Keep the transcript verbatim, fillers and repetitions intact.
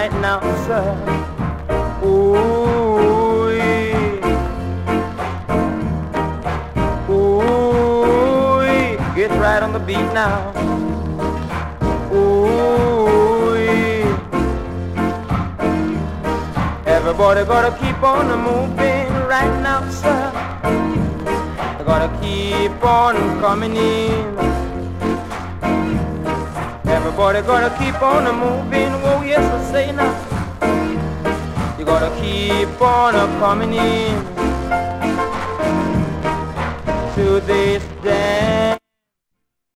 right now, sir. Ooh, ooh, get right on the beat now. Ooh, everybody gotta keep on moving right now, sir. They gotta keep on coming in. Everybody gotta keep on moving. Oh yes, I say now. You gotta keep on coming in to this